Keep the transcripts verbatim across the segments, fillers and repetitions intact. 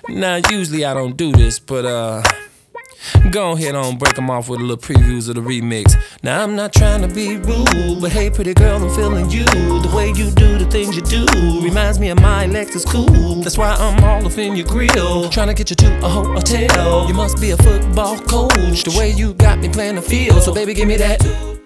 Now, usually I don't do this, but uh, go ahead on, break them off with a little previews of the remix. Now, I'm not trying to be rude, but hey, pretty girl, I'm feeling you. The way you do the things you do reminds me of my Lexus cool. That's why I'm all up in your grill, trying to get you to a hotel. You must be a football coach, the way you got me playing the field. So baby, give me that.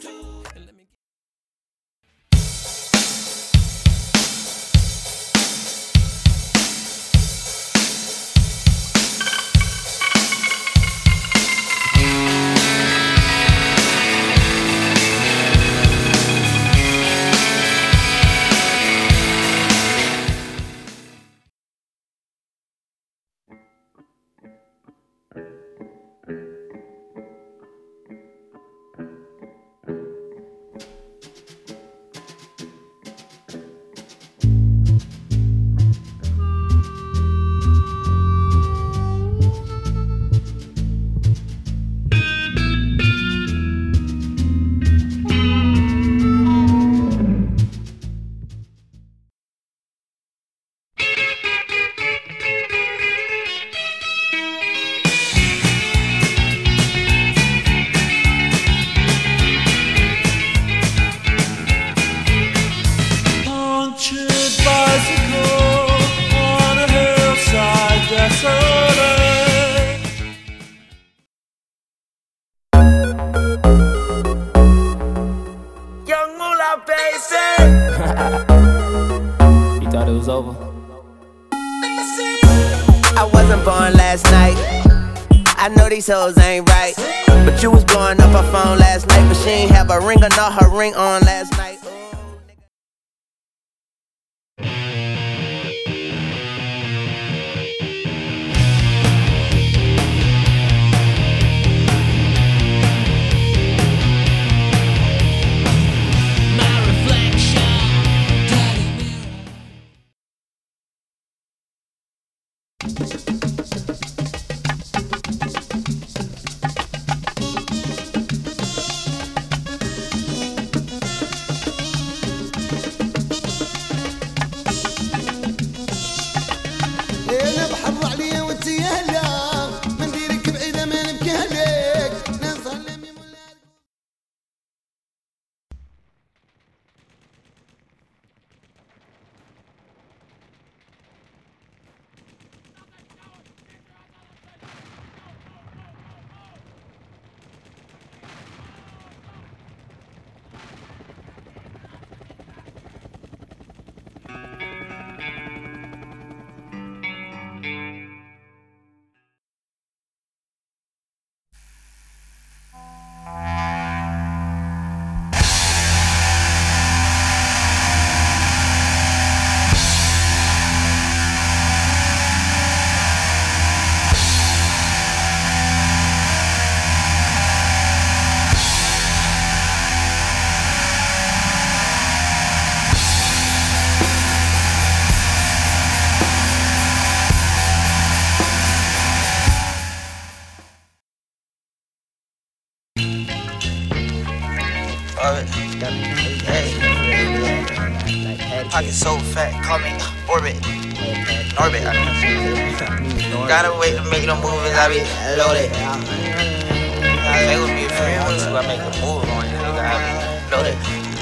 You thought it was over? I wasn't born last night. I know these hoes ain't right, but you was blowing up her phone last night, but she ain't have a ring or not her ring on last night. Pocket so fat, call me Orbit. Orbit, I mean. Gotta wait to make no movies, I be loaded. I would be a few months till I make a move on it, nigga, I be loaded.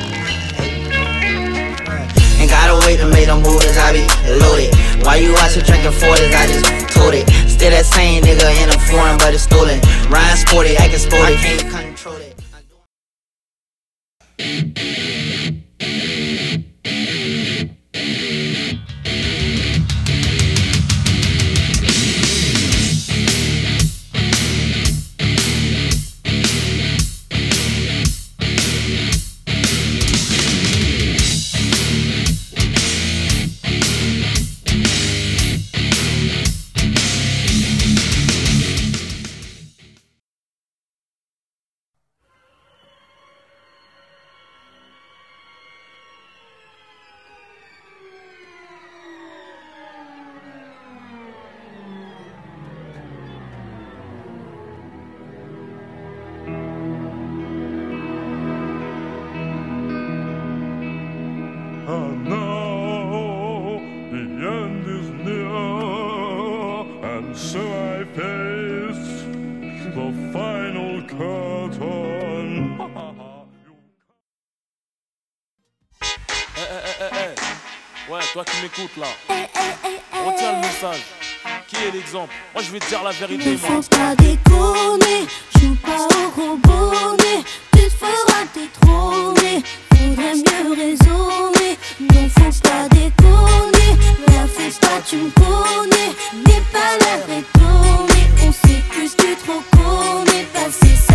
Ain't gotta wait to make no movies, I be loaded. Why you watching drinking forties, I just told it. Still that same nigga in a foreign, but it's stolen. Ryan sporty, acting sporty, can't control it. So I face the final curtain. Eh, eh, eh, eh, eh. Ouais, toi qui m'écoutes là. Retiens le message. Qui est l'exemple? Moi je vais te dire la vérité. Ne faut pas déconner, joue pas au gros bonnet. Tu te feras détrôner, faudrait mieux raisonner. Non faut pas déconner, la fais pas tu me connais. N'aie pas l'air étonné, on sait que tu trop connais. Passer